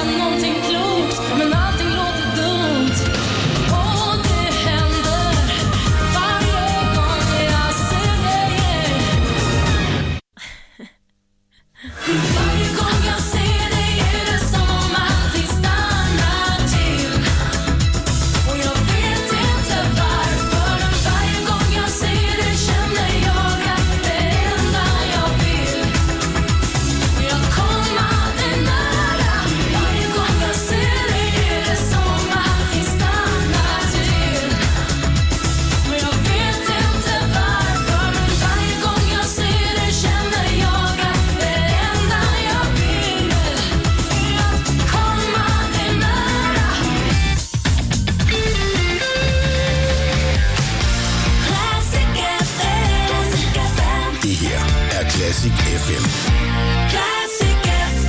Classic FM. Classic FM.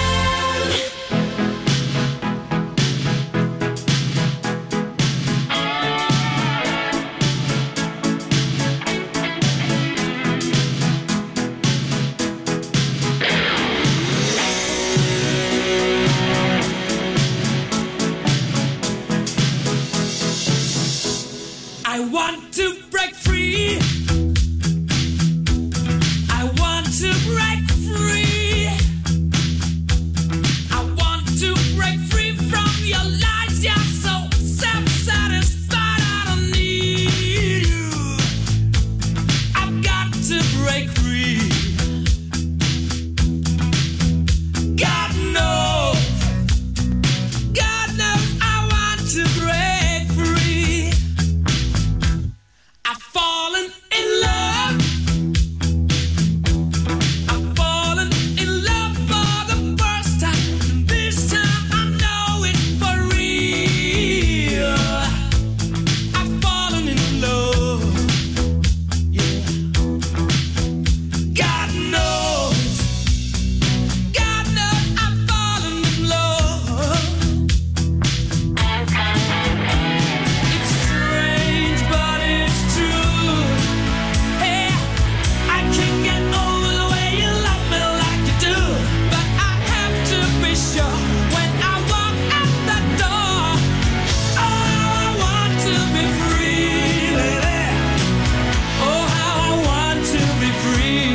I want to break free. I want to break free. I want to break free from your lies. You're so self-satisfied. I don't need you. I've got to break free. God knows I want to break free. I've fallen in love. I've fallen in love for the first time. This time I know it's for real. I've fallen in love. Yeah. God knows I've fallen in love. It's strange, but it's true. Hey, I can't get over the way you love me like you do. But I have to be sure when I walk out that door. Oh, I want to be free, lady. Oh, how I want to be free.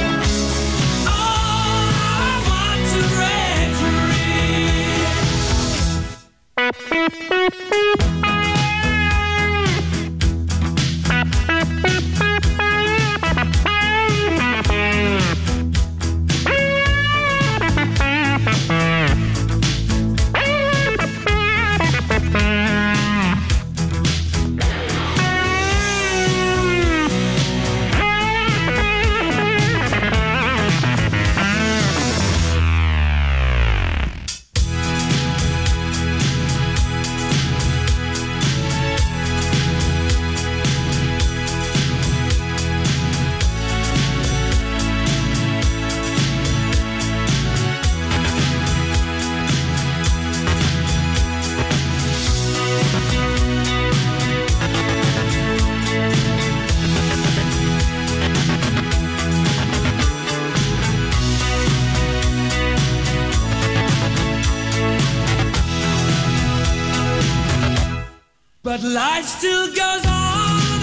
Oh, I want to break free. But life still goes on.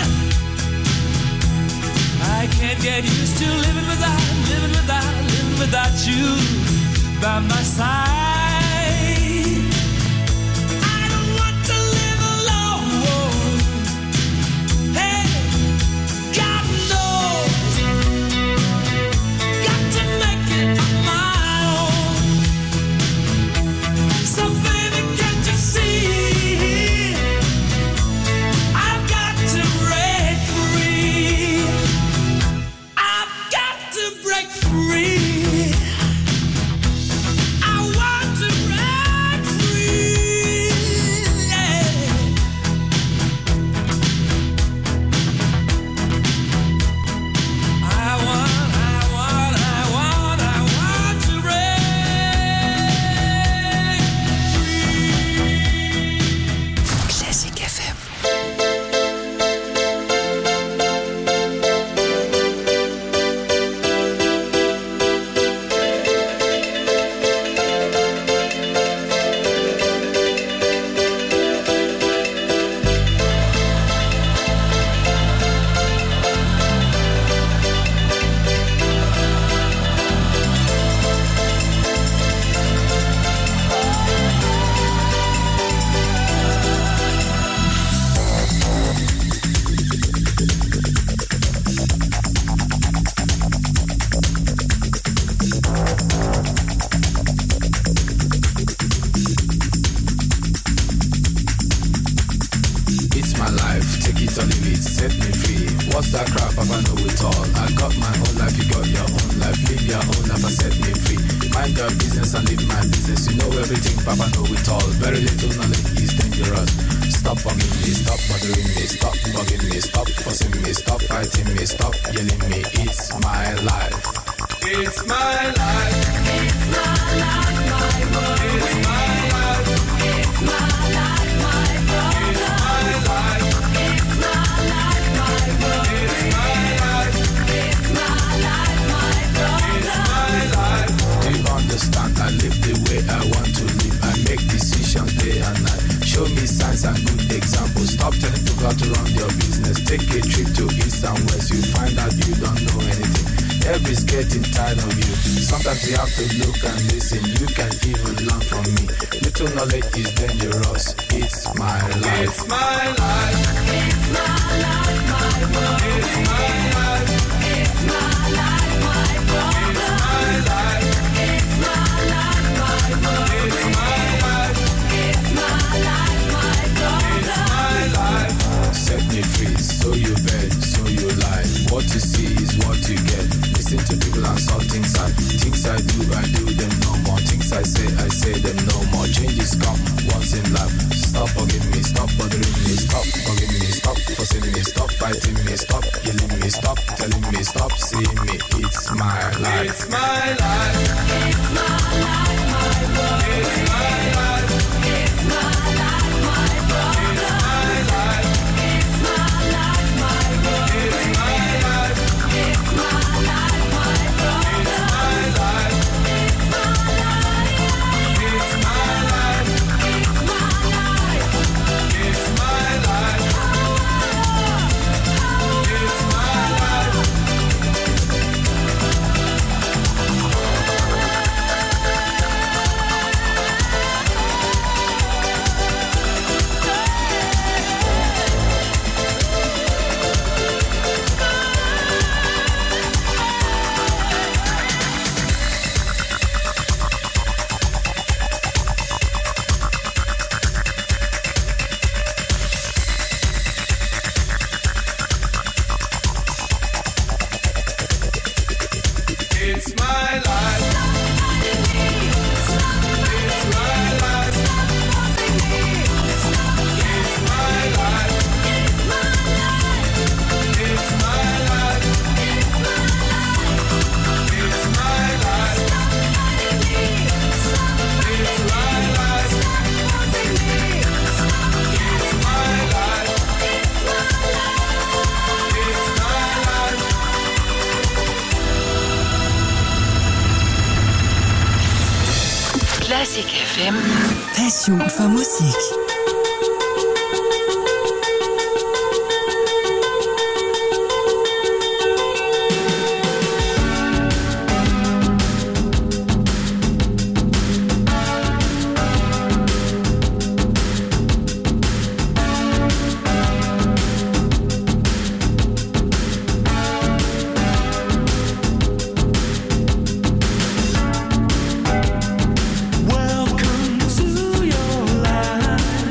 I can't get used to living without you by my side. I don't want to live alone. Hey, God knows, got to make it on my own. So baby, can't you see? I've got to break free. I've got to break free. I want take it or leave it, set me free. What's that crap, Papa know it all. I got my own life, you got your own life. Live your own life and set me free. Mind your business and live my business. You know everything, Papa know it all. Very little knowledge is dangerous. Stop bugging me, stop bothering me, stop bugging me, stop fussing me, stop fighting me, stop yelling me. It's my life. It's my life. It's my life, my world. It's my life. It's my life, my world. It's my life. It's my life, my world. It's my life. It's my life, my world. It's my life. Do you understand? I live the way I want to live. I make decisions day and night. Show me signs and good examples. Stop telling people how to run your business. Take a trip to east and west. You find out you don't know anything. Everybody's getting tired of you. Sometimes you have to look and listen. You can even learn from me. Little knowledge is dangerous. It's my life. It's my life. It's my life, my world. It's my life. It's my life, my world. It's my life. It's my life, my world. It's my life. It's my life, my world. It's my life. Set me free, so you beg, so you lie. What you see is what you get. Listen to people and saw things I do them no more. Things I say them no more. Changes come once in life. Stop bugging me, stop bothering me, stop bugging me, stop fussing me, stop fighting me, stop yelling me, stop telling me, stop seeing me. It's my life. It's my life. It's my life, my world. It's my life. It's my life, my world. It's my life. It's my life, my world. It's my life. It's my life, my world. It's my life. It's my life. It's my life. It's my life. It's my life. It's my life. It's my life. It's my life. It's my life. It's my life. It's my life. It's my life. It's my life. It's my life. Classic FM. Passion for musik. Welcome to your life.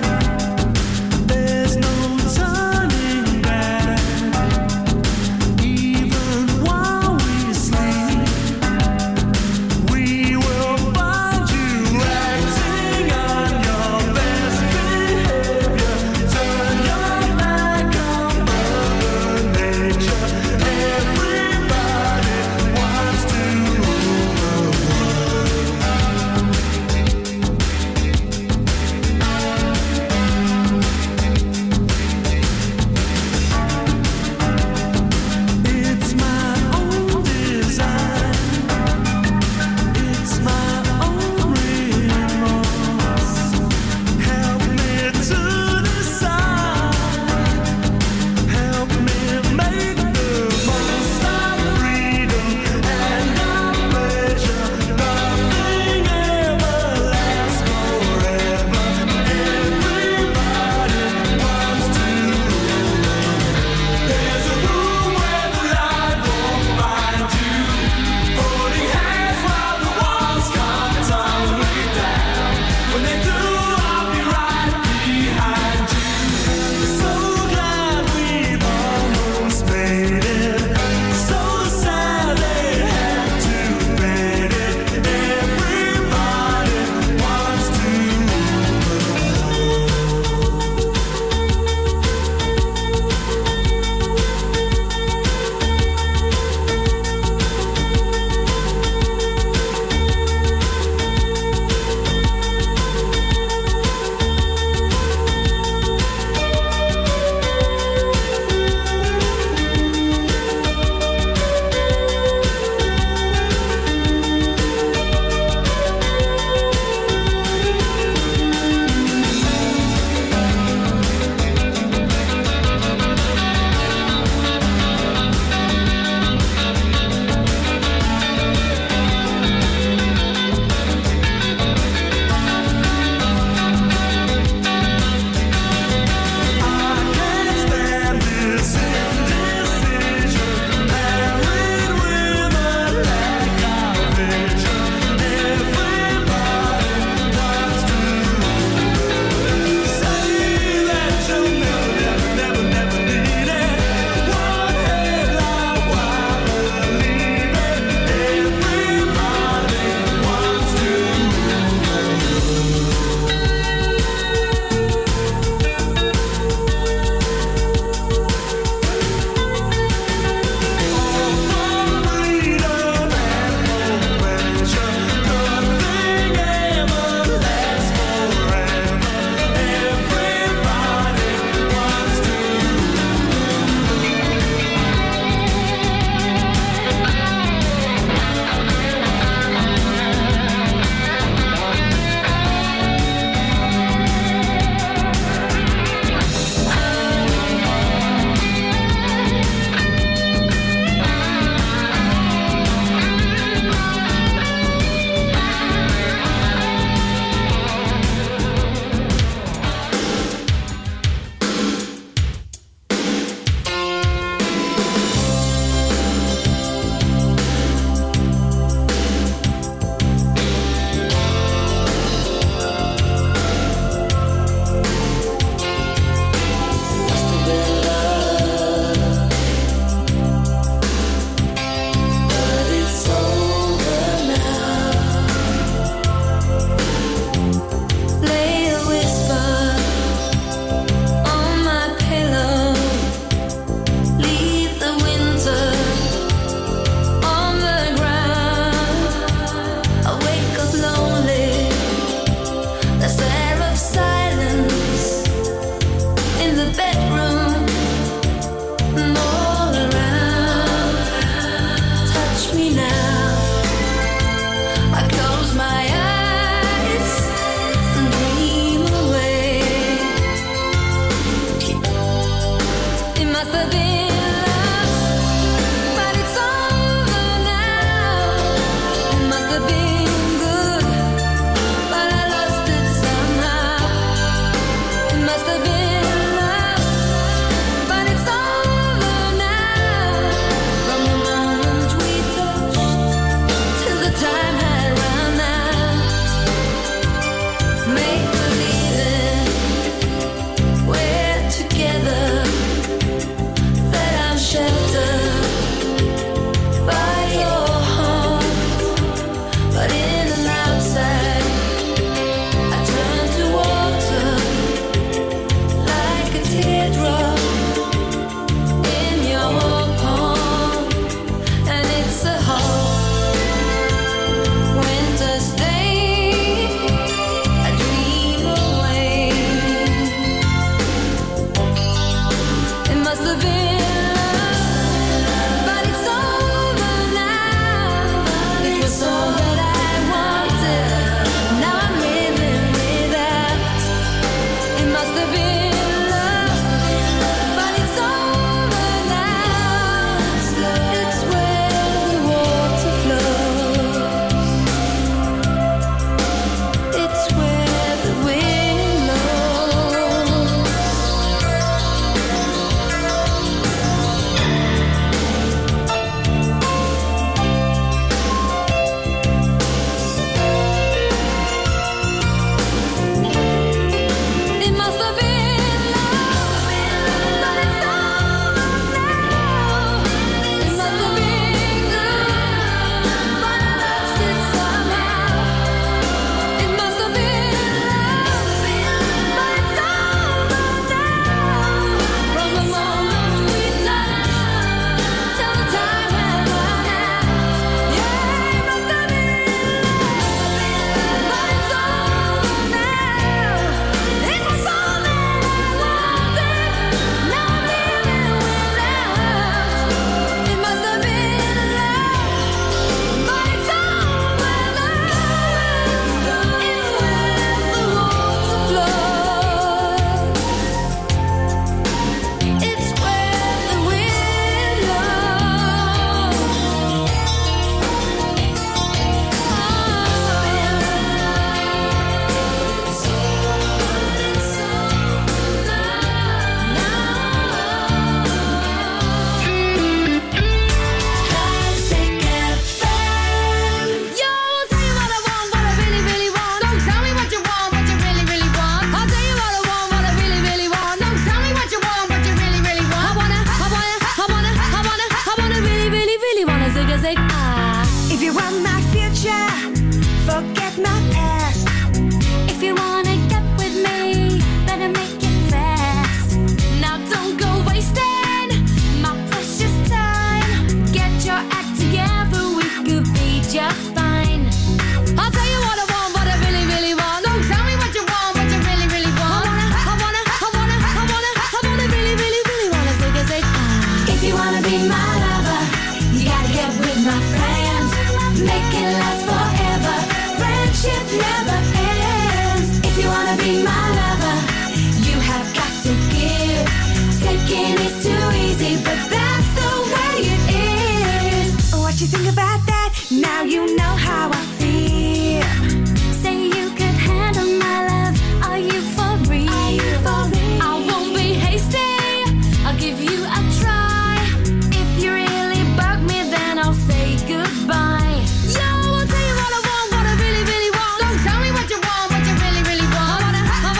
my lover, you have got to give. Taking is too easy, but that's the way it is. What you think about that? Now you know how I feel. Say you could handle my love. Are you for real? I won't be hasty. I'll give you a try. If you really bug me, then I'll say goodbye. Yo, I'll tell you what I want, what I really, really want. So tell me what you want, what you really, really want. I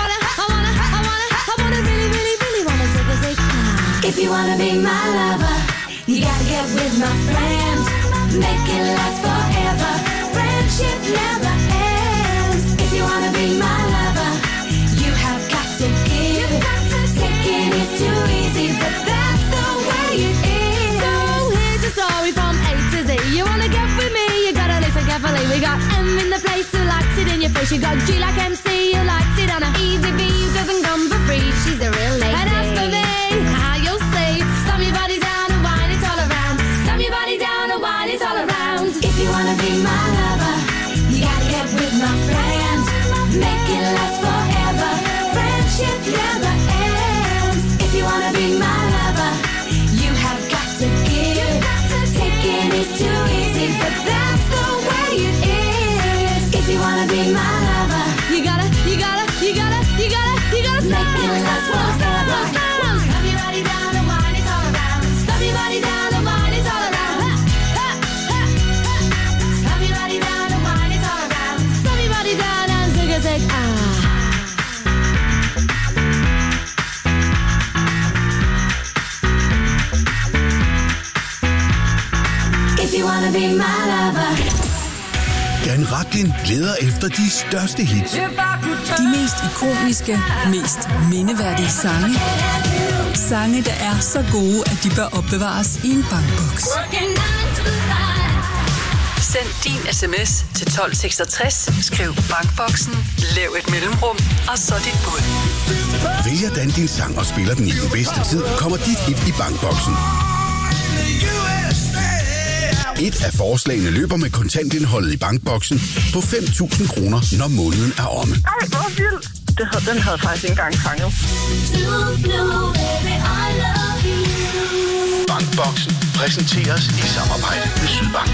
wanna really, really, really wanna say, If you wanna be my lover, you gotta get with my friends. Make it last forever. Friendship never ends. If you wanna be my lover, you have got to give. Taking is too easy, but that's the way it is. So here's the story from A to Z. You wanna get with me, you gotta listen carefully. We got M in the place who likes it in your face. You got G like MC who likes it on a easy B who doesn't come for free. She's a real lady. And as for me, how you'll see, slam your body down and wine it all around. Slam your body down and wine it all around. If you wanna be my lover, you gotta get with my friends. Make it last forever. Friendship never ends. If you wanna be my lover, you have got to give. Taking is too easy, but that's the way it is. If you wanna be my lover, you gotta make it last forever. Stop your body down and wine it all around. Stop your body down and wine it all around. Stop your body down and wine it all around. Stop your body down and zig ah. If you wanna be my lover. Dan Rachlin leder efter de største hits. De mest ikoniske, mest mindeværdige sange. Sange, der er så gode, at de bør opbevares i en bankboks. Send din sms til 1266, skriv bankboksen, lav et mellemrum, og så dit bud. Vælger Dan din sang og spiller den i den bedste tid, kommer dit hit i bankboksen. Et af forslagene løber med kontantindholdet i bankboksen på 5.000 kroner, når måneden er omme. Ej, hvor vildt. Den havde faktisk ikke engang fanget. Bankboksen præsenteres i samarbejde med Sydbank.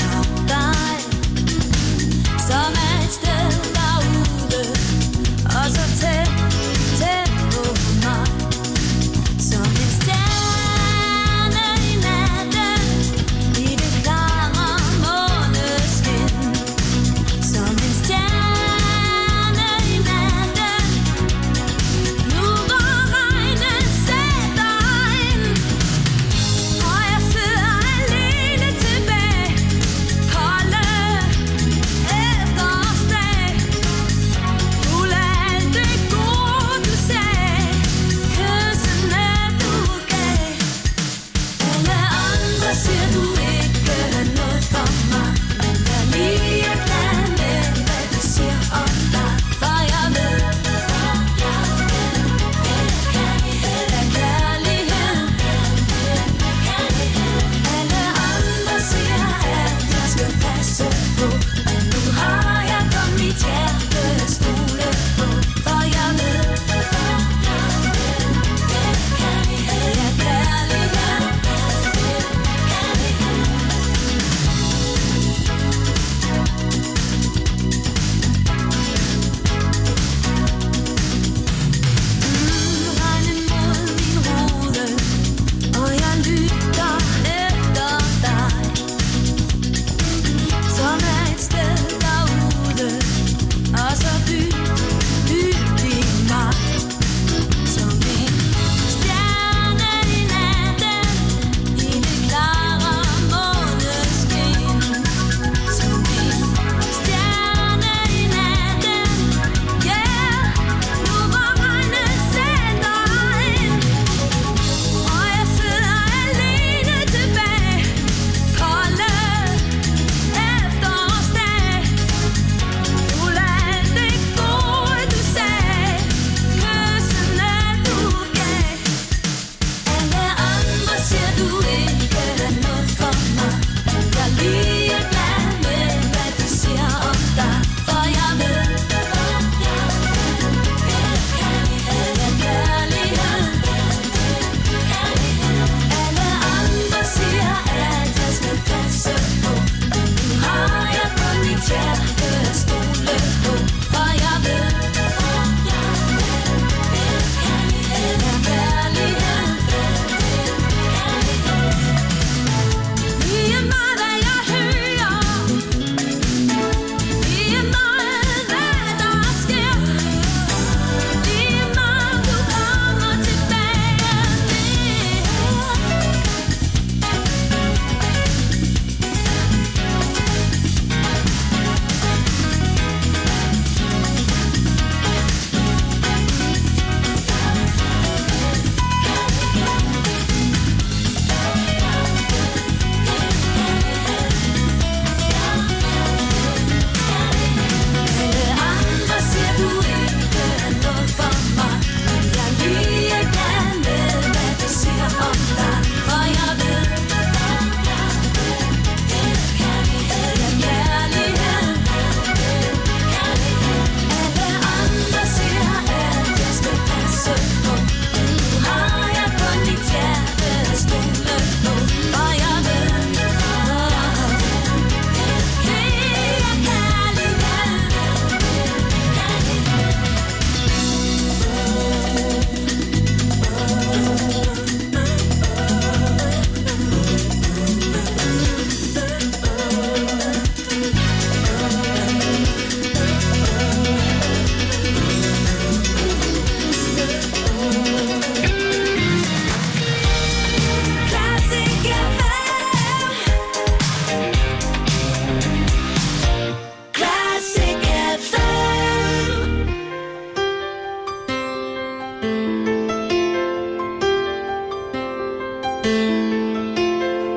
Som er et sted derude, og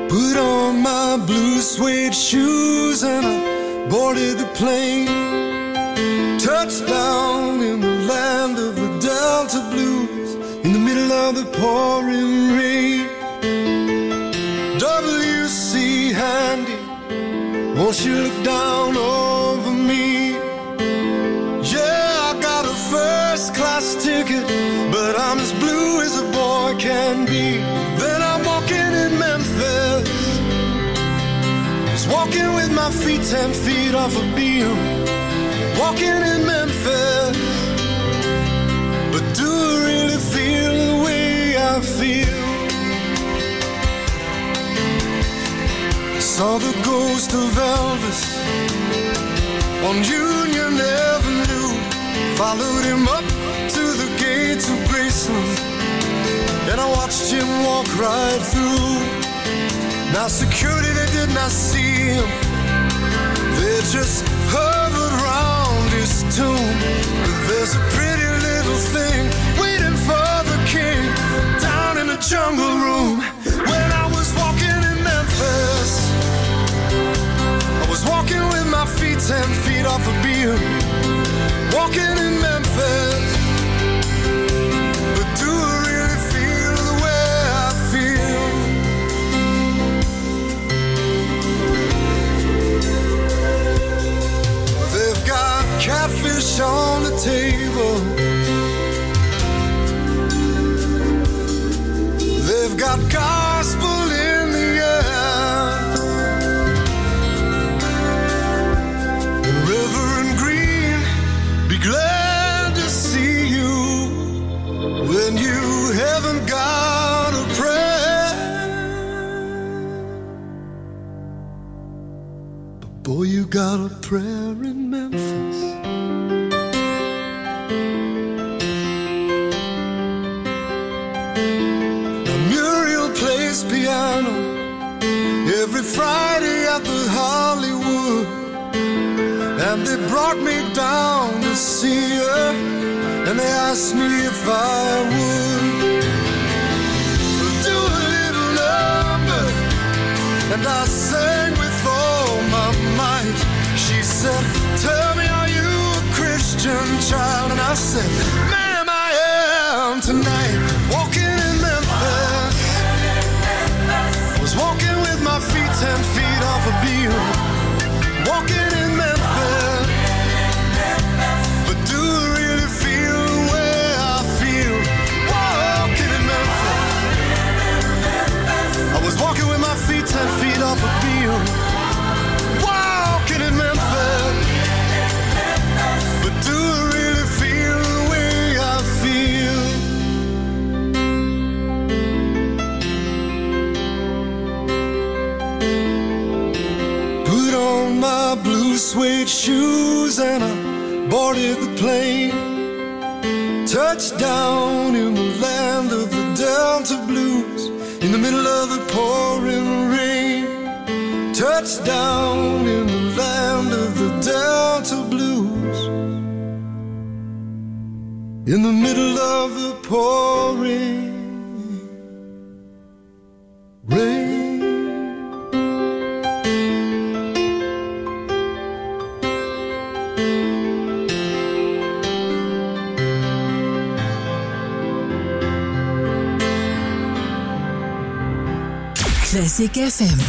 Put on my blue suede shoes and I boarded the plane. Touchdown in the land of the Delta Blues, in the middle of the pouring rain. W.C. Handy, won't you look down over me? Yeah, I got a first class ticket, but I'm as blue as a boy can be. Then I'm walking in Memphis, just walking with my feet 10 feet off a beam. Walking in Memphis, but do I really feel the way I feel? Saw the ghost of Elvis on Union Avenue, followed him up to the gates of Graceland, and I watched him walk right through. Now security, they did not see him, they just hovered around his tomb. But there's a pretty little thing waiting for the king down in the jungle room. When I was walking in Memphis, I was walking with my feet 10 feet off a beam. Walking in Memphis, but do I really feel the way I feel? They've got catfish on the table, they've got gospel in the air, and Reverend Green, be glad to see you when you haven't got a prayer. But boy, you got a prayer in Memphis. Now Muriel plays piano every Friday at the Hollywood, and they brought me down to see her, and they asked me if I would do a little number, and I sang with all my might. She said, tell me, are you a Christian child? And I said, ma'am, I am tonight. Walking in Memphis, was walking with my feet 10 feet off a beam. Walking in Memphis, but do I really feel the way I feel? Walking in Memphis, I was walking with my feet 10 feet off a beam. Walking in Memphis, but do I really feel the way I feel? Put on my blue suede shoes and I boarded the plane. Touchdown in the land of the Delta Blues, in the middle of the pouring rain. Touchdown in the land of the Delta Blues, in the middle of the pouring rain. Classic FM.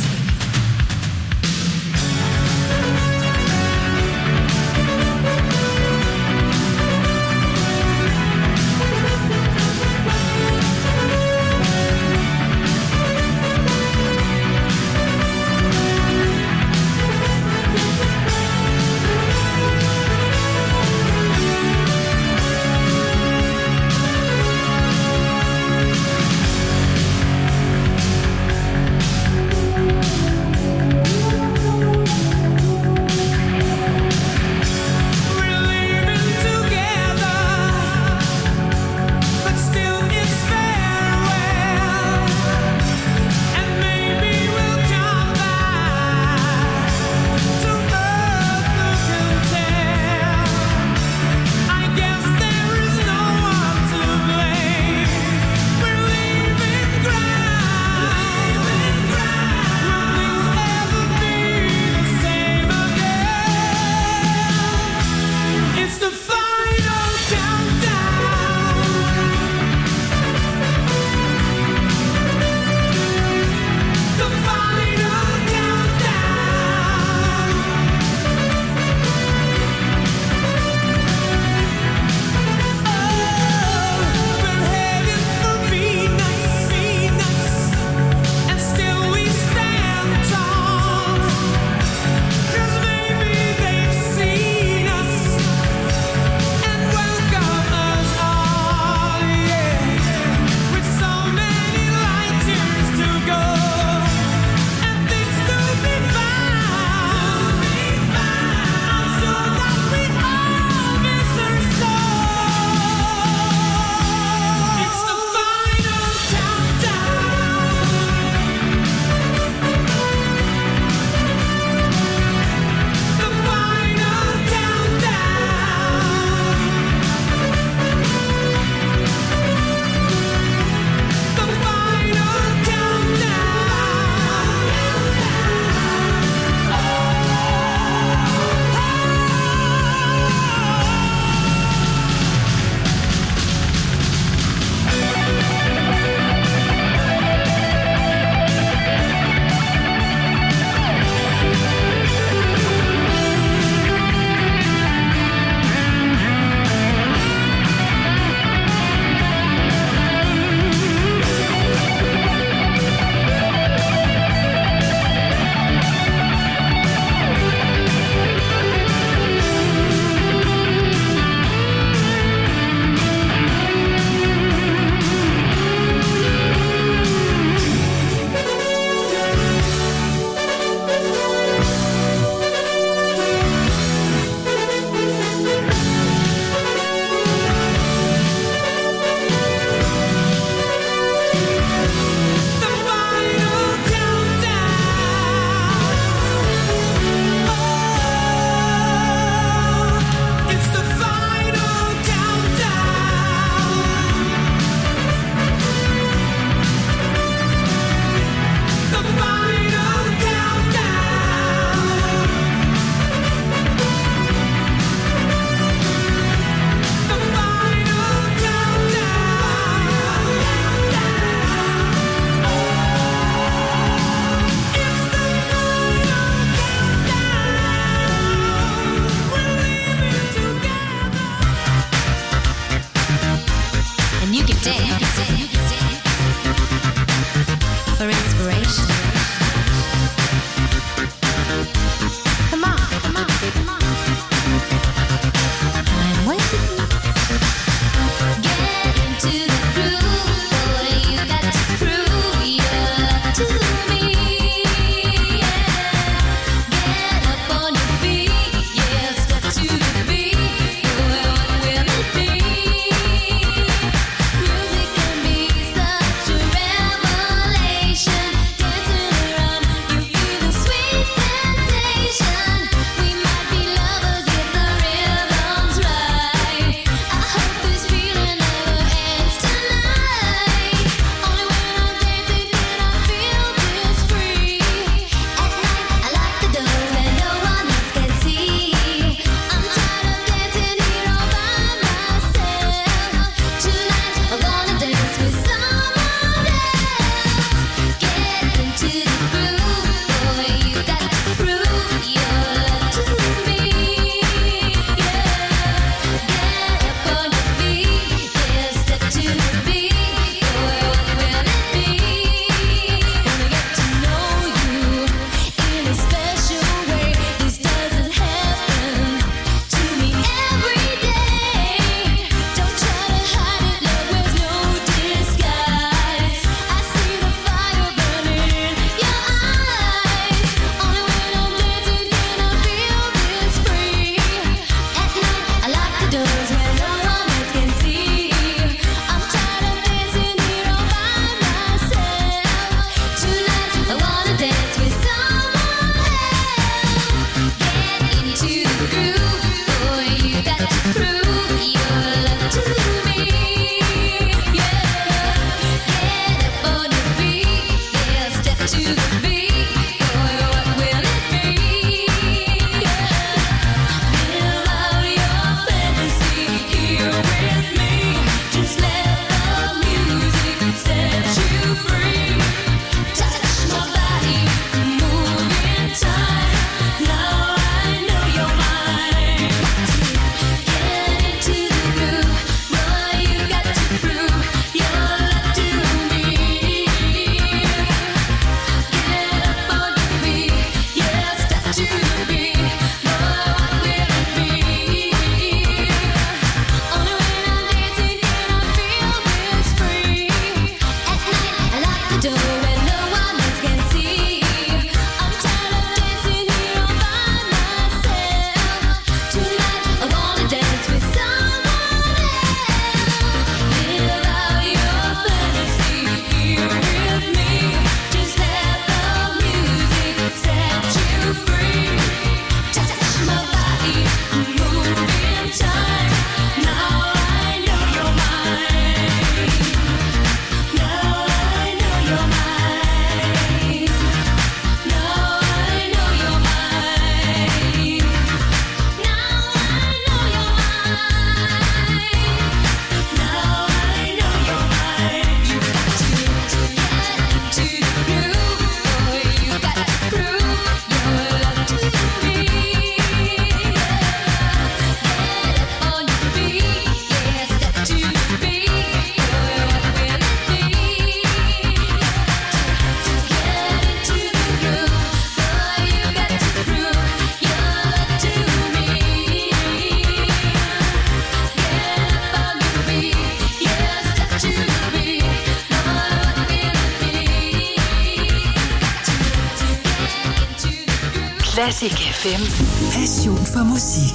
Classic FM. Passion for musik.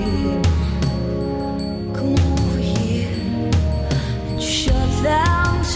Down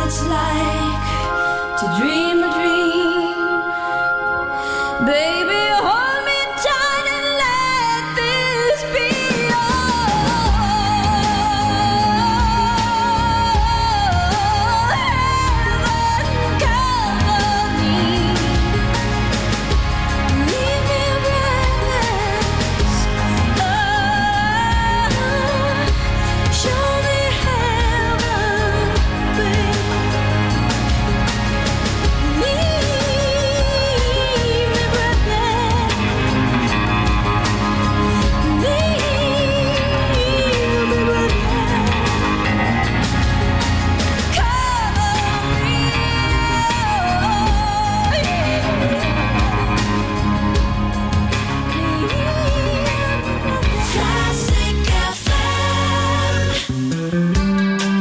it's like to dream a dream. Baby, hold me tight and let this be heaven. Cover me, leave me breathless. Show me heaven, baby. Leave me breathless. Leave me breathless. Cover me, Classic FM.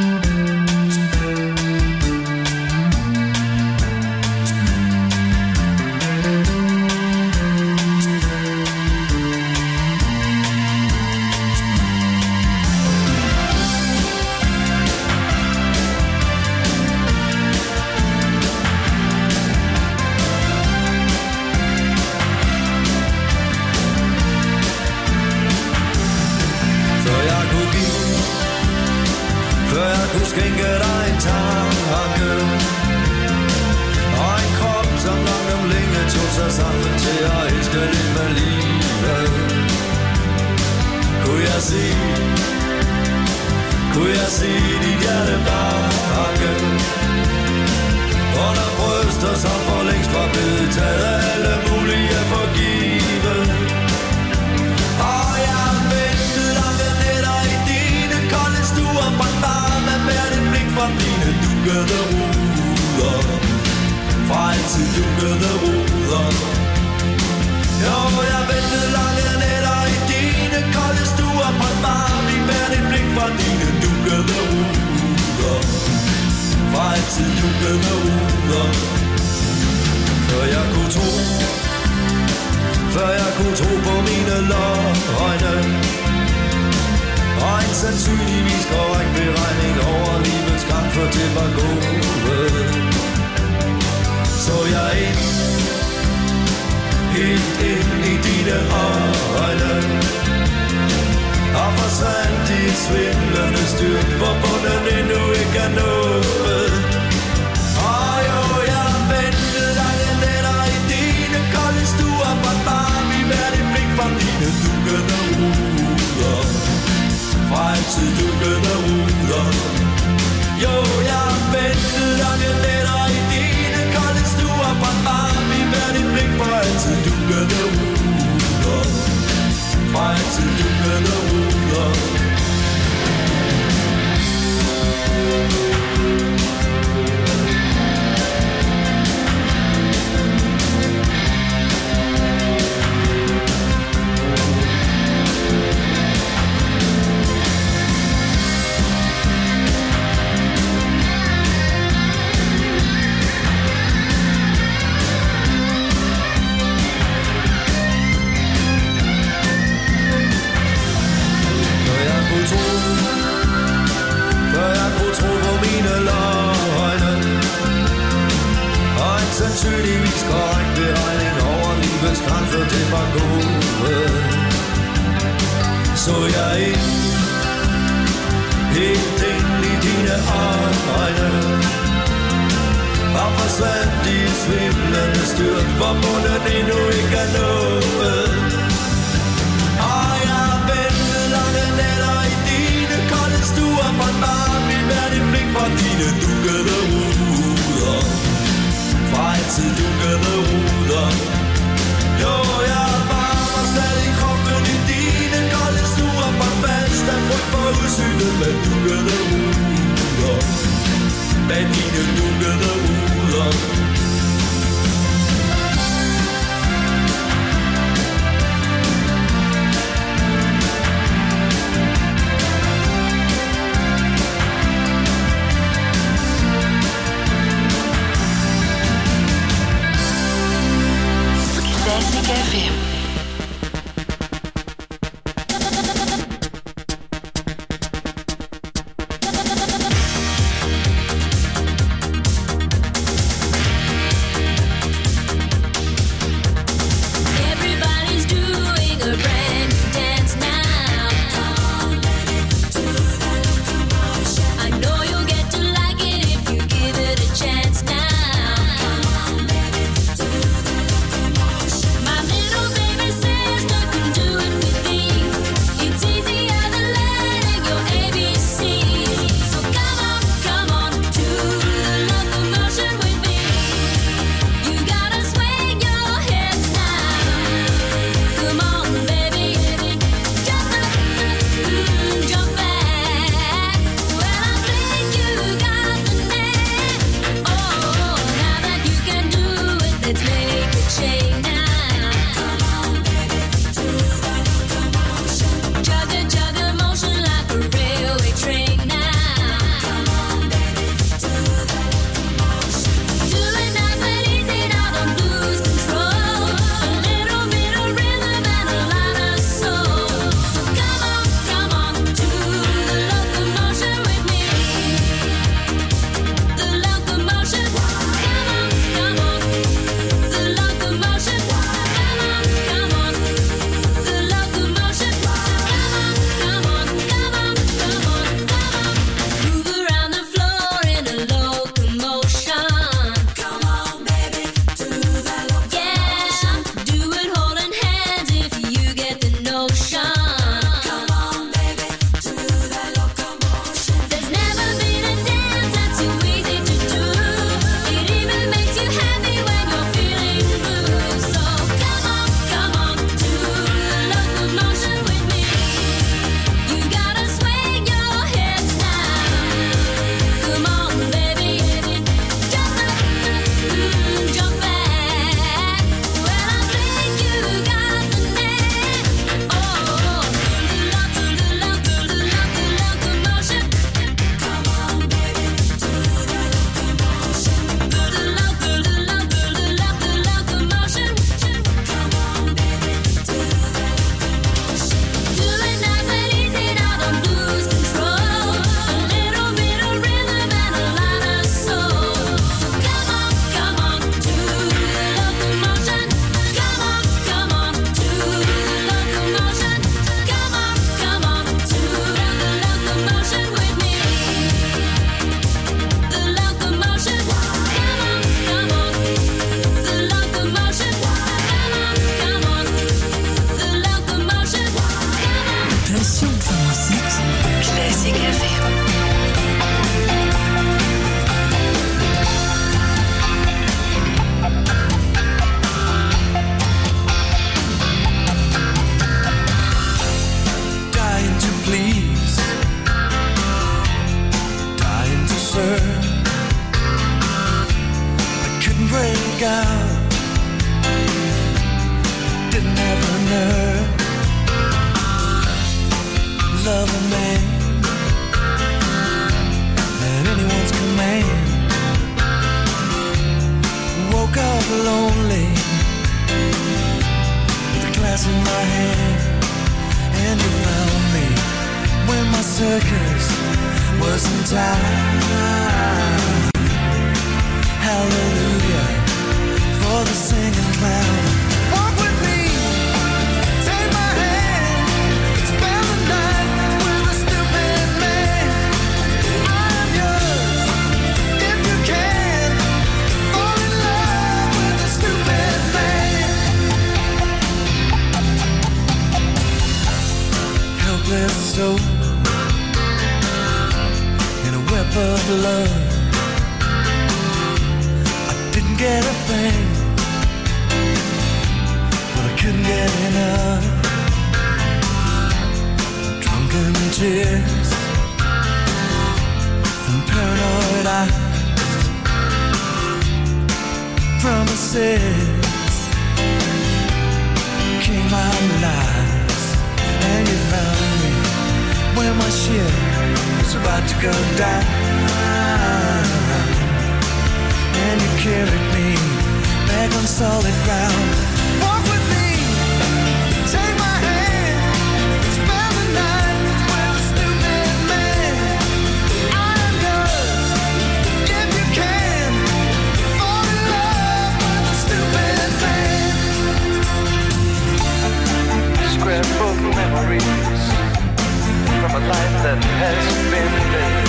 Før jeg kunne give, før jeg kunne skænke dig en tanke og en krop, som langt om længe tog sig sammen til at elske lidt med livet. Kunne jeg se dit hjerte banke under bryster, som for længst var blevet taget alle mulige for givet. Og jeg ventede lange nætter i dine kolde stuer, brændt bare med hvert et blik fra dine dukkede ruder. Fra altid dukkede ruder. Jo, jeg ventede lange nætter i dine kolde stuer, brændt bare med hvert et blik fra dine dukkede ruder. Fra altid dukkede ruder. Før jeg kunne tro, før jeg kunne tro på mine løgne og en sandsynligvis korrekt beregning over livets gang, for det var gået. Så jeg helt ind i dine øjne og forsvandt i et svimlende styrt, hvor bunden endnu ikke er nået. Og jo, jeg ventede lange nætter i dine kolde stuer, brændt bare i hvert et blik fra dine dukkede ruder. Fra altid dukkede ruder. Jo, jeg ventede lange nætter i dine kolde stuer, brændt bare i hvert et blik fra altid dukkede ruder. Fra altid dukkede ruder. Før jeg kunne tro på mine løgne og en sandsynligvis korrekt beregning over livets gang, for det var gået. Så jeg helt ind i dine øjne og forsvandt i et svimlende styrt, hvor bunden endnu ikke er nået. Og jeg ventede lange nætter i dine kolde stuer, brændt bare i hvert et blik fra dine dukkede ruder. Fra altid dukkede ruder. Jo, jeg varmer stadig kroppen i dine kolde stuer, brændt fast af frygt for udsynet med dukkede ruder. Bag dine dukkede ruder. nerve. I couldn't break out. Didn't have the nerve. Love a man at anyone's command. Woke up lonely with a glass in my hand, and you found me when my circus was in time. Hallelujah for the singing clown. Walk with me, take my hand, spend the night with a stupid man. I'm yours if you can. Fall in love with a stupid man. Helpless soul in a web of love. I didn't get a thing, but I couldn't get enough. Drunken tears from paranoid eyes. Promises came out lies, and you found me when my ship was about to go down, and you carried me back on solid ground. Walk with me, take my hand, spend the night with a stupid man. I'm yours if you can. Fall in love with a stupid man. Scrapbook memories from a life that has been lived.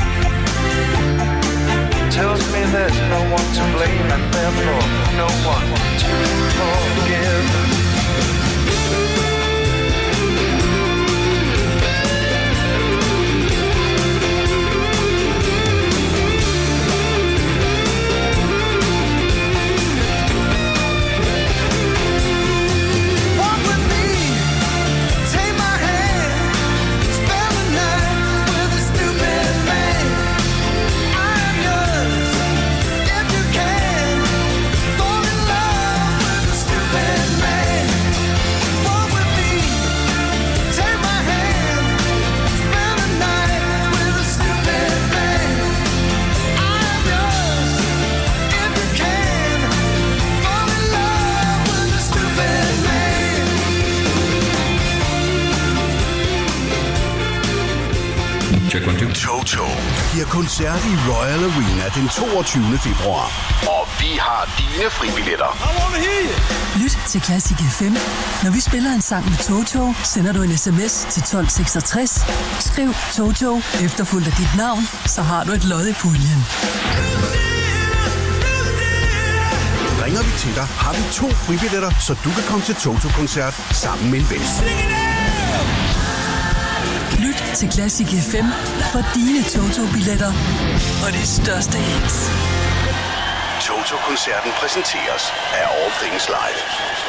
Tells me there's no one to blame and therefore no one to forgive. Walk with me, take my hand, spend the night with a stupid man. I'm yours if you can. Fall in love with a stupid man. Walk with me, take my hand, spend the night with a stupid man. I'm yours if you can. Fall in love with a stupid man. Toto giver koncert i Royal Arena den 22. februar. Og vi har dine fribilletter. Lyt til Classic FM. Når vi spiller en sang med Toto, sender du en sms til 1266. Skriv Toto efterfulgt af dit navn, så har du et lod i puljen. Ringer vi til dig, har vi 2 fribilletter, så du kan komme til Toto-koncert sammen med en ven. Lyt til Classic FM for dine Toto-billetter og de største hits. Toto-koncerten præsenteres af All Things Live.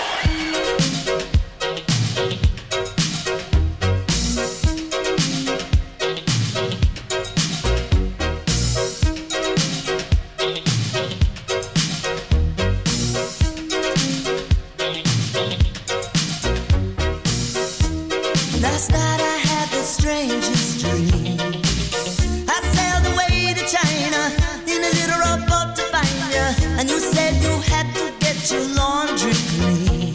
Last night I had the strangest dream. I sailed away to China in a little rowboat to find you, and you said you had to get your laundry clean.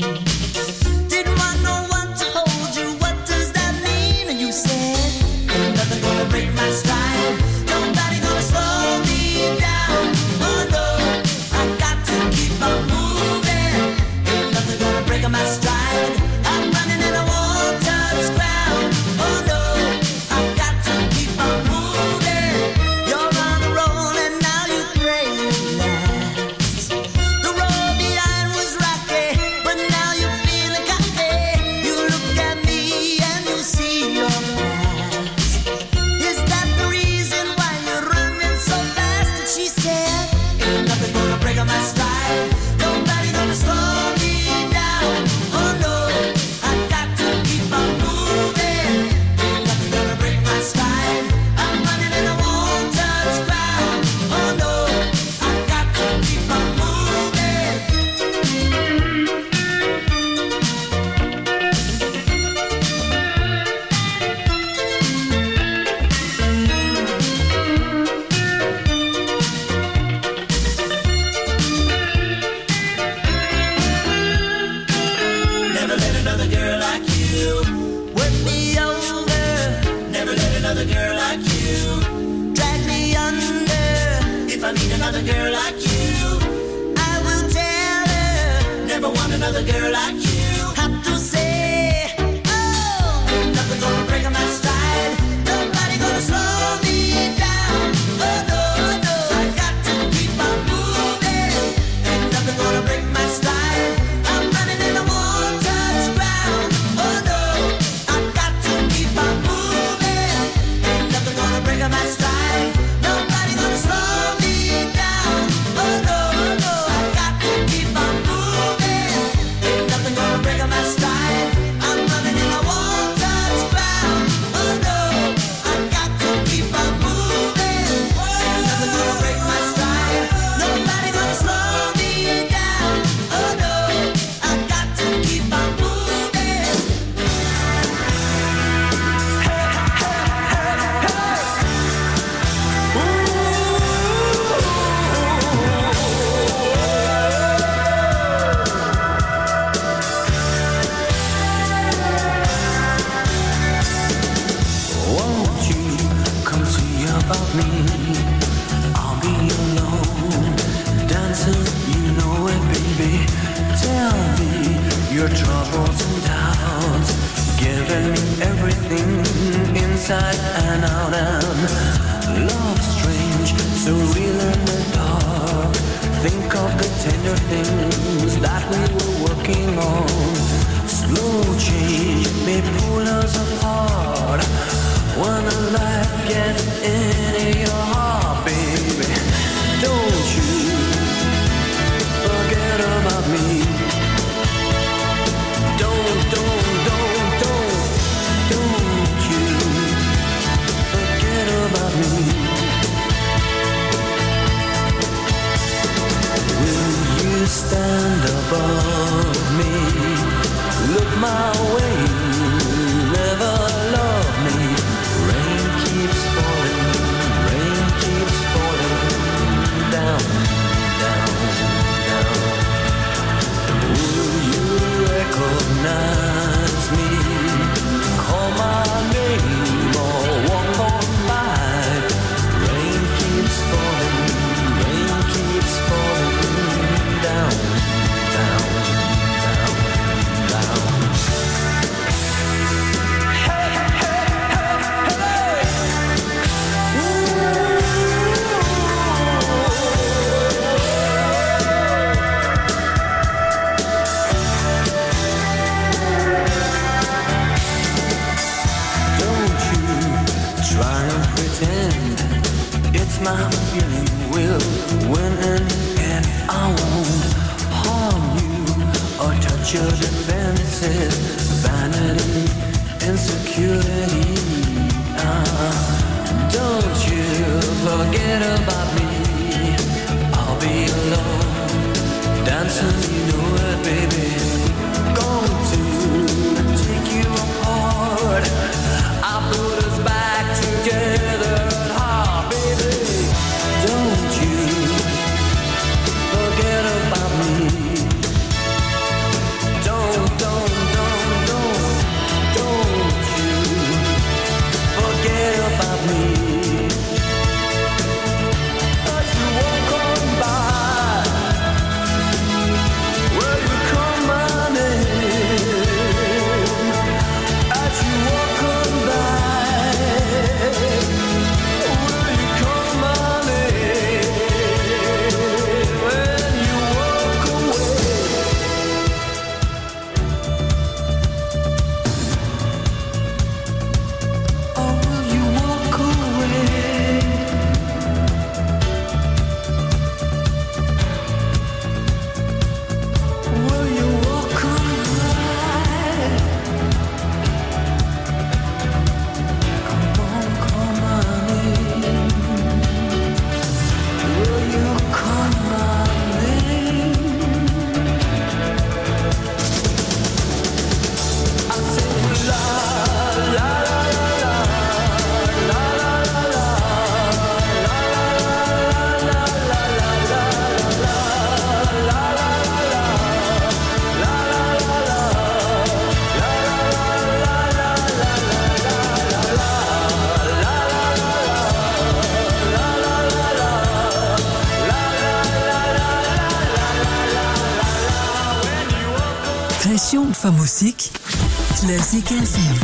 I meet another girl like you, I will tell her, never want another girl like you. Have to say, oh, ain't nothing gonna break my stride. Nobody gonna slow me down. Oh no, no, I got to keep on moving. Ain't nothing gonna break my stride. I'm running in the won't touch ground. Oh no, I got to keep on moving. Ain't nothing gonna break my stride. Nobody gonna slow me down. Oh no, no, I got to keep on moving. Ain't nothing gonna break my stride. I'm running in the won't touch ground. Oh no, I got to keep on moving. Ain't nothing gonna break my stride. Nobody gonna slow me down. Oh no, I got to keep on moving. Won't you come see about me? I'll be alone, dancing, you know it, baby. Tell me your troubles and doubts, giving me everything inside and out. And love strange, so real in the dark. Think of the tender things that we were working on. Slow change may pull us apart. When the light gets into your heart, baby, don't you forget about me. Don't you forget about me. Will you stand above me? Look my way, never love me. Rain keeps falling down, down, down. Will you recognize me? Call my name or walk on by. Rain keeps falling down, down, down, down. It's my feeling will win in the end. I won't harm you or touch your defenses. Vanity, insecurity. Don't you forget about me. I'll be alone, dancing, you know it, baby. Going to take you apart. I put us back together. Don't you forget about me. Don't you forget about me. As you walk on by, will you come by? Passion for musik. Classic FM.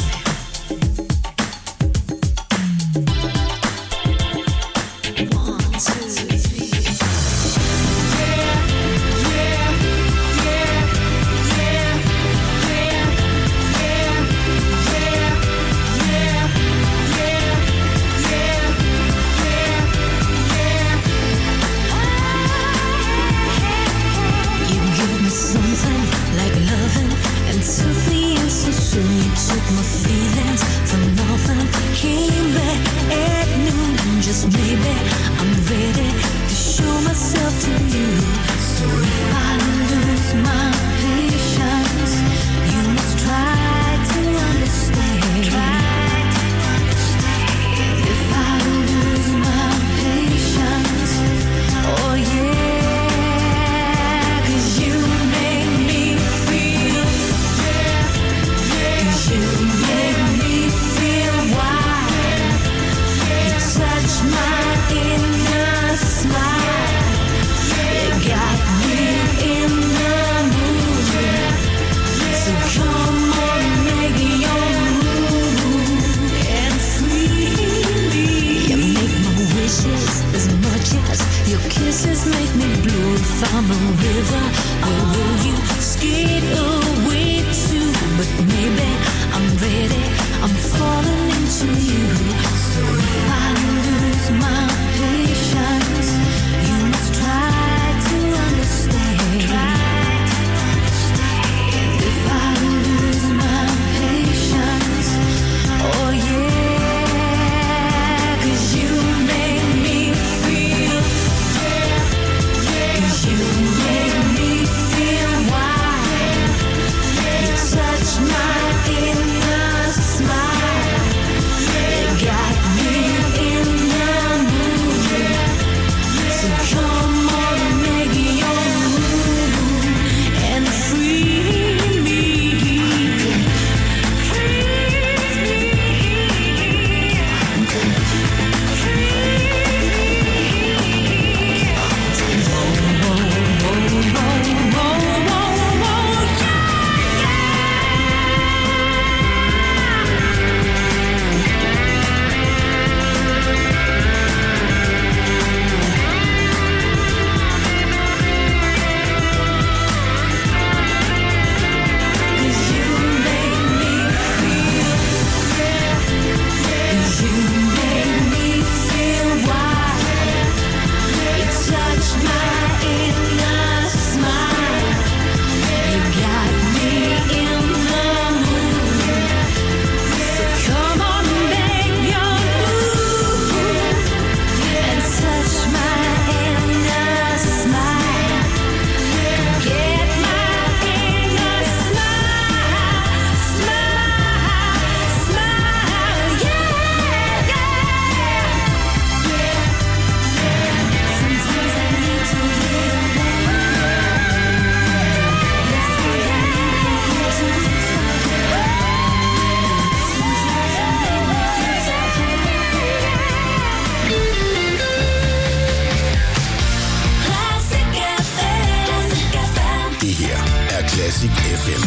Classic FM.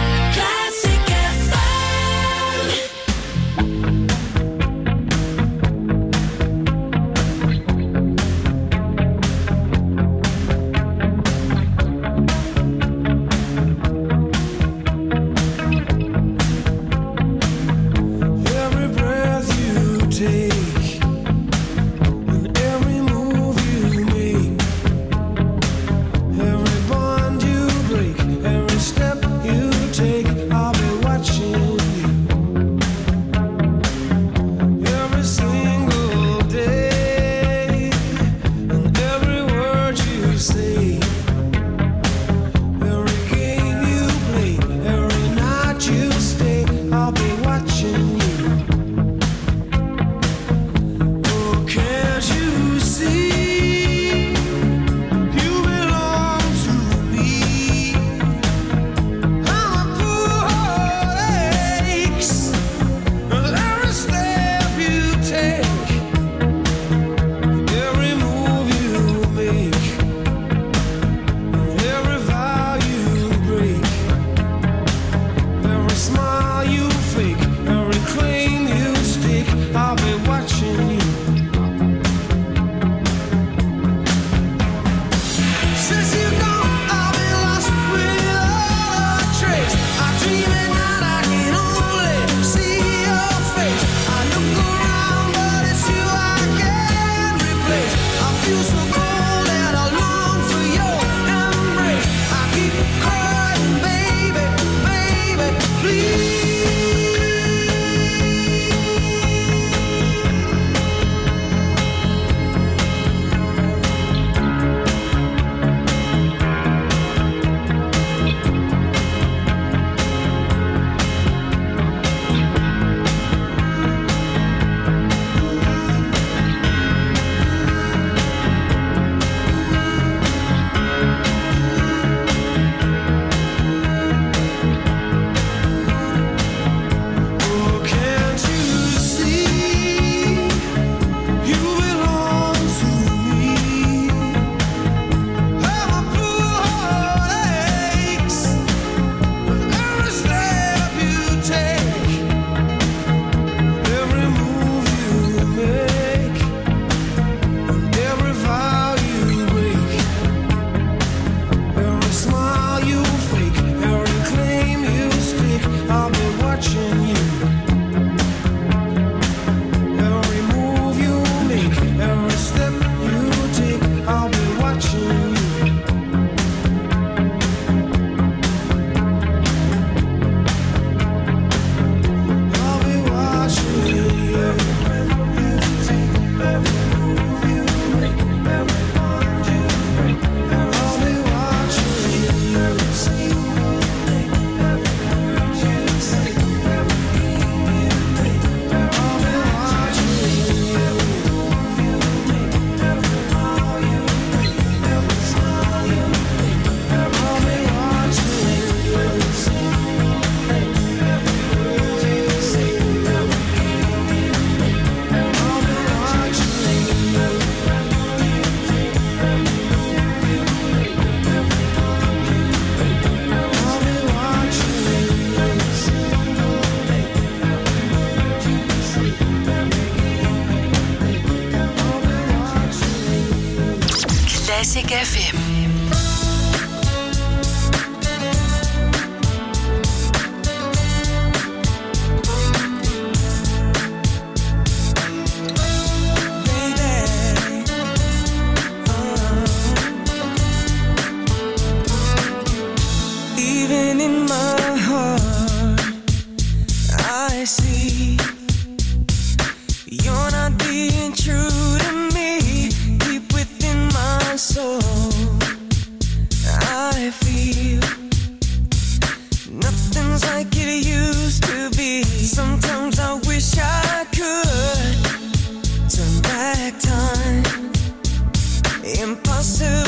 Classic FM. Every breath you take and every move you make, every bond you break, every step you Classic FM. Even in my heart, I see you're not being true to me. Deep within my soul, I feel nothing's like it used to be. Sometimes I wish I could turn back time. Impossible